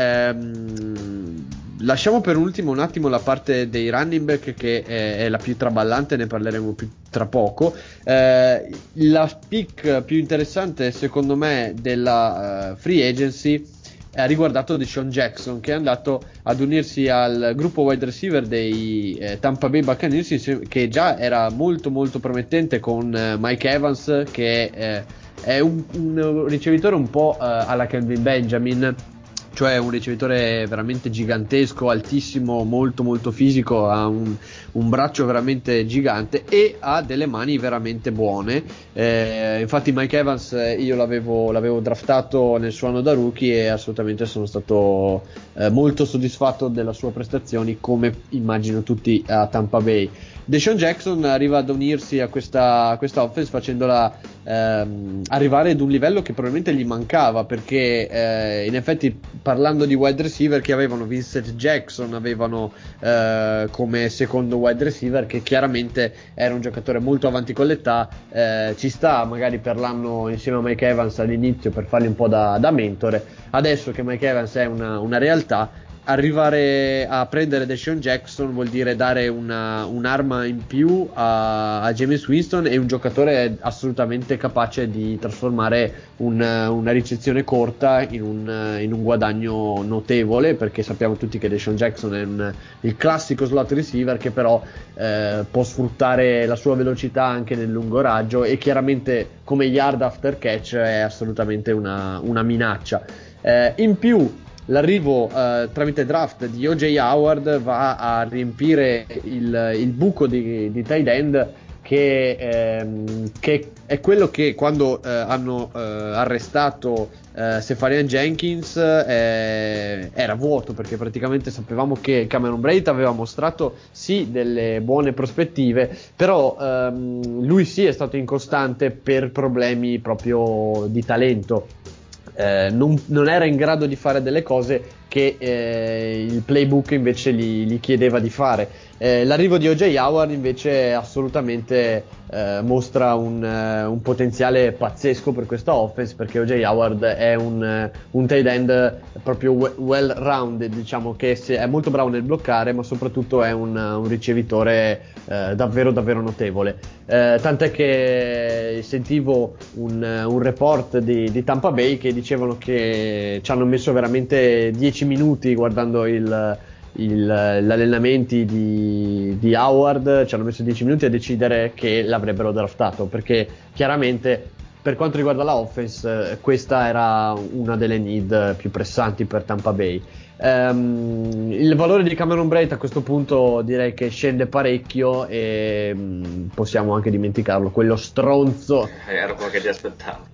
ehm, lasciamo per ultimo un attimo la parte dei running back, che è, è la più traballante, ne parleremo più tra poco. Eh, la pick più interessante secondo me della uh, free agency ha riguardato Deshaun Jackson, che è andato ad unirsi al gruppo wide receiver dei eh, Tampa Bay Buccaneers, che già era molto molto promettente con eh, Mike Evans, che eh, è un, un ricevitore un po' eh, alla Kelvin Benjamin, cioè un ricevitore veramente gigantesco, altissimo, molto molto fisico, ha un, un braccio veramente gigante e ha delle mani veramente buone. Eh, infatti Mike Evans eh, io l'avevo, l'avevo draftato nel suo anno da rookie e assolutamente sono stato eh, molto soddisfatto della sua prestazioni, come immagino tutti a Tampa Bay. Deshaun Jackson arriva ad unirsi a questa, a questa offense facendola ehm, arrivare ad un livello che probabilmente gli mancava, perché eh, in effetti, parlando di wide receiver che avevano Vincent Jackson, avevano eh, come secondo wide receiver, che chiaramente era un giocatore molto avanti con l'età, eh, ci sta magari per l'anno insieme a Mike Evans all'inizio per fargli un po' da, da mentore. Adesso che Mike Evans è una, una realtà, arrivare a prendere Deshaun Jackson vuol dire dare una, un'arma in più a, a Jameis Winston, e un giocatore assolutamente capace di trasformare un, una ricezione corta in un, in un guadagno notevole, perché sappiamo tutti che Deshaun Jackson è un, il classico slot receiver che però eh, può sfruttare la sua velocità anche nel lungo raggio, e chiaramente come yard after catch è assolutamente una, una minaccia. Eh, in più l'arrivo eh, tramite draft di O J Howard va a riempire il, il buco di, di tight end che, ehm, che è quello che quando eh, hanno eh, arrestato eh, Sefarian Jenkins eh, era vuoto, perché praticamente sapevamo che Cameron Brate aveva mostrato sì delle buone prospettive, però ehm, lui sì è stato incostante per problemi proprio di talento. Eh, non, non era in grado di fare delle cose che eh, il playbook invece gli, gli chiedeva di fare. Eh, l'arrivo di O J Howard invece assolutamente eh, mostra un, uh, un potenziale pazzesco per questa offense, perché O J Howard è un, uh, un tight end proprio well rounded, diciamo, che è molto bravo nel bloccare, ma soprattutto è un, un ricevitore eh, davvero davvero notevole. Eh, tant'è che sentivo un, un report di, di Tampa Bay che dicevano che ci hanno messo veramente dieci minuti guardando il, il, gli allenamenti di, di Howard, ci hanno messo dieci minuti a decidere che l'avrebbero draftato, perché chiaramente per quanto riguarda la offense questa era una delle need più pressanti per Tampa Bay. Um, il valore di Cameron Brate a questo punto direi che scende parecchio, e um, possiamo anche dimenticarlo, quello stronzo. Era quello che ti aspettavo.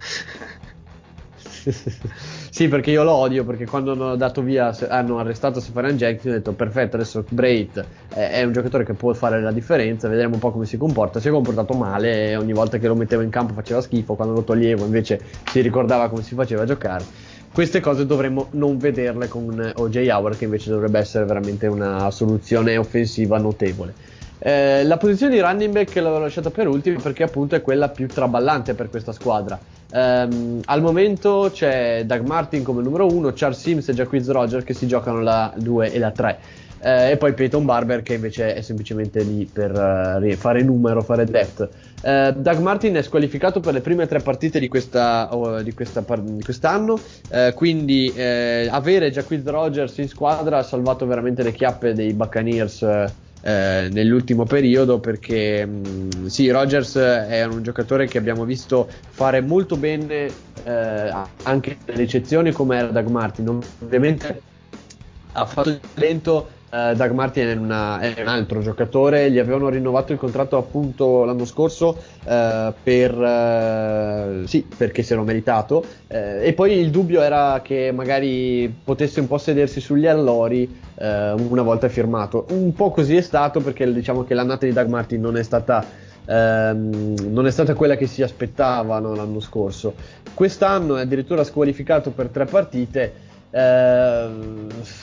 Sì, perché io lo odio, perché quando hanno dato via, hanno arrestato Sefarian Jenkins, ho detto perfetto, adesso Brate è, è un giocatore che può fare la differenza, vedremo un po' come si comporta. Si è comportato male, ogni volta che lo mettevo in campo faceva schifo, quando lo toglievo invece si ricordava come si faceva a giocare. Queste cose dovremmo non vederle con O J Howard, che invece dovrebbe essere veramente una soluzione offensiva notevole. Eh, la posizione di running back l'avevo lasciata per ultima perché appunto è quella più traballante per questa squadra. Um, al momento c'è Doug Martin come numero uno, Charles Sims e Jacquizz Rodgers che si giocano la due e la tre, eh, e poi Peyton Barber che invece è semplicemente lì per uh, fare numero, fare depth. Uh, Doug Martin è squalificato per le prime tre partite di, questa, oh, di, questa, di quest'anno, uh, quindi uh, avere Jacquizz Rodgers in squadra ha salvato veramente le chiappe dei Buccaneers uh, Eh, nell'ultimo periodo, perché mh, sì, Rodgers è un giocatore che abbiamo visto fare molto bene eh, anche le ricezioni come era Doug Martin. Ovviamente ha fatto il talento. eh, Doug Martin è, una, è un altro giocatore, gli avevano rinnovato il contratto appunto l'anno scorso eh, per eh, sì, perché se l'ho meritato, eh, e poi il dubbio era che magari potesse un po' sedersi sugli allori eh, una volta firmato. Un po' così è stato, perché diciamo che l'annata di Doug Martin non è stata ehm, non è stata quella che si aspettavano l'anno scorso. Quest'anno è addirittura squalificato per tre partite. ehm,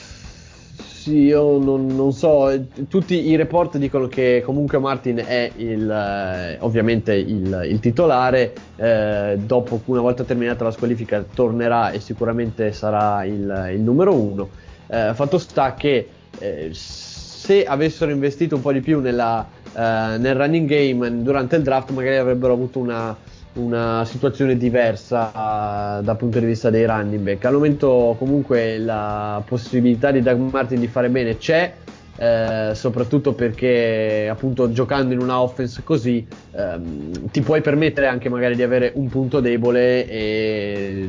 sì, io non, non so, tutti i report dicono che comunque Martin è il, eh, ovviamente il, il titolare, eh, dopo una volta terminata la squalifica tornerà e sicuramente sarà il, il numero uno. Eh, fatto sta che eh, se avessero investito un po' di più nella, eh, nel running game durante il draft, magari avrebbero avuto una, una situazione diversa uh, dal punto di vista dei running back. Al momento comunque la possibilità di Doug Martin di fare bene c'è, eh, soprattutto perché appunto giocando in una offense così ehm, ti puoi permettere anche magari di avere un punto debole e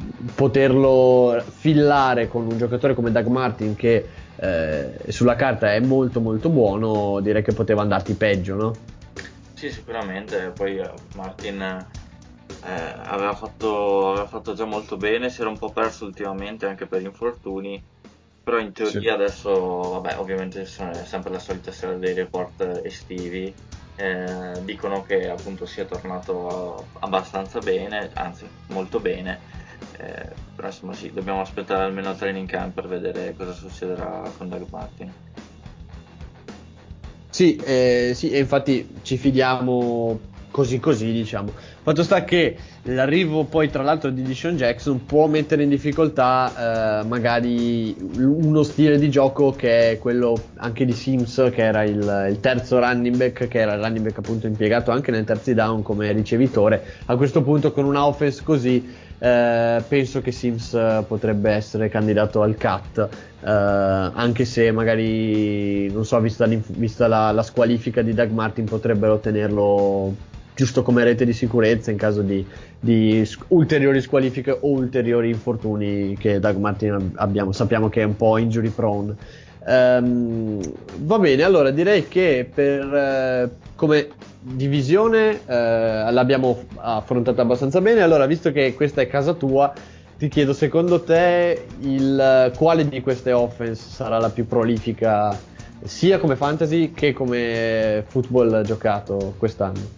poterlo fillare con un giocatore come Doug Martin che eh, sulla carta è molto molto buono. Direi che poteva andarti peggio, no? Sì, sicuramente. Poi eh, Martin eh, aveva fatto, aveva fatto già molto bene, si era un po' perso ultimamente anche per infortuni, però in teoria Sì. adesso, vabbè, ovviamente sono- è sempre la solita storia dei report estivi, eh, dicono che appunto sia tornato abbastanza bene, anzi molto bene, eh, però insomma sì, dobbiamo aspettare almeno il training camp per vedere cosa succederà con Doug Martin. Sì, eh, sì, e infatti ci fidiamo così così, diciamo. Fatto sta che l'arrivo poi tra l'altro di Deshaun Jackson può mettere in difficoltà eh, magari uno stile di gioco che è quello anche di Sims, che era il, il terzo running back, che era il running back appunto impiegato anche nel terzi down come ricevitore. A questo punto con una offense così eh, penso che Sims potrebbe essere candidato al cut, eh, anche se magari non so, vista, vista la, la squalifica di Doug Martin, potrebbero tenerlo giusto come rete di sicurezza in caso di, di ulteriori squalifiche o ulteriori infortuni, che Doug Martin abbiamo, sappiamo che è un po' injury prone. Um, va bene, allora direi che per eh, come divisione eh, l'abbiamo affrontata abbastanza bene. Allora, visto che questa è casa tua, ti chiedo, secondo te il quale di queste offense sarà la più prolifica sia come fantasy che come football giocato quest'anno?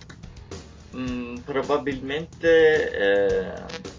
Mm, probabilmente eh,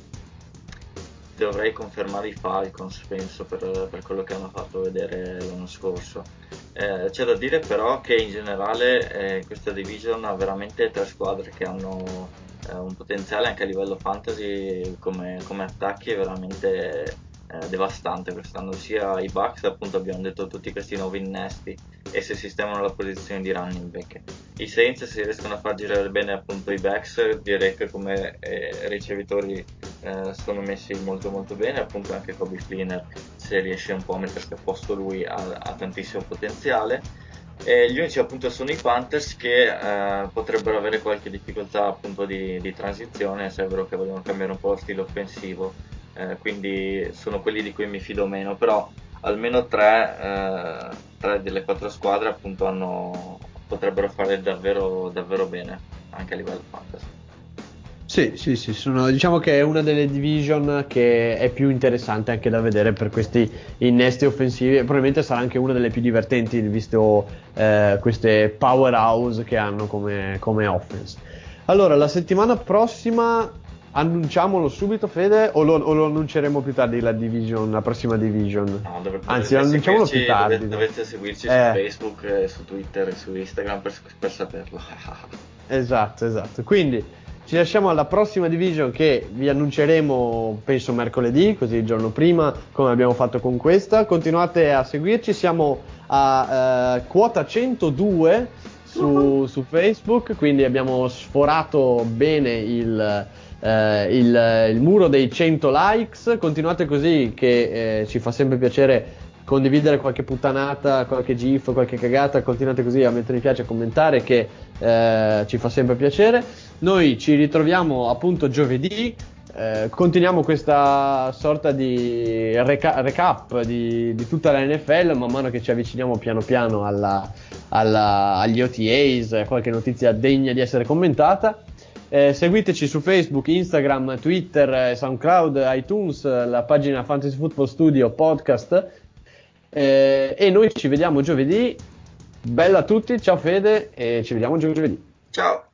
dovrei confermare i Falcons, penso, per, per quello che hanno fatto vedere l'anno scorso. Eh, c'è da dire però che in generale eh, questa division ha veramente tre squadre che hanno eh, un potenziale anche a livello fantasy come, come attacchi è veramente eh, devastante quest'anno. Sia i Bucks, appunto abbiamo detto, tutti questi nuovi innesti, e se sistemano la posizione di running back. I Saints, se riescono a far girare bene appunto i backs, direi che come eh, ricevitori eh, sono messi molto molto bene. Appunto anche Kobe Fleener, se riesce un po' a mettersi a posto lui, ha, ha tantissimo potenziale. E gli unici appunto sono i Panthers, che eh, potrebbero avere qualche difficoltà appunto di, di transizione, se è vero che vogliono cambiare un po' lo stile offensivo, eh, quindi sono quelli di cui mi fido meno. Però almeno tre, eh, tre delle quattro squadre appunto hanno, potrebbero fare davvero davvero bene anche a livello fantasy. Sì, sì, sì, sono, diciamo che è una delle division che è più interessante anche da vedere per questi innesti offensivi, e probabilmente sarà anche una delle più divertenti, visto eh, queste powerhouse che hanno come, come offense. Allora, la settimana prossima annunciamolo subito, Fede, o lo, o lo annunceremo più tardi la division, la prossima division? No, dov- Anzi, dovrete annunciamolo più seguirci, dove- tardi. dovete seguirci su Eh, Facebook, eh, su Twitter e su Instagram per, per saperlo. Esatto, esatto. Quindi ci lasciamo alla prossima division, che vi annunceremo penso mercoledì, così il giorno prima, come abbiamo fatto con questa. Continuate a seguirci, siamo a eh, quota centodue su, su Facebook, quindi abbiamo sforato bene il, eh, il, il muro dei cento likes. Continuate così, che eh, ci fa sempre piacere condividere qualche puttanata, qualche gif, qualche cagata. Continuate così a mettere mi piace, a commentare, che eh, ci fa sempre piacere. Noi ci ritroviamo appunto giovedì, eh, continuiamo questa sorta di reca- recap di, di tutta la N F L man mano che ci avviciniamo piano piano alla, alla, agli O T As, qualche notizia degna di essere commentata. Eh, seguiteci su Facebook, Instagram, Twitter, SoundCloud, iTunes, la pagina Fantasy Football Studio Podcast. Eh, e noi ci vediamo giovedì. Bella a tutti, ciao Fede, e ci vediamo giovedì. Ciao!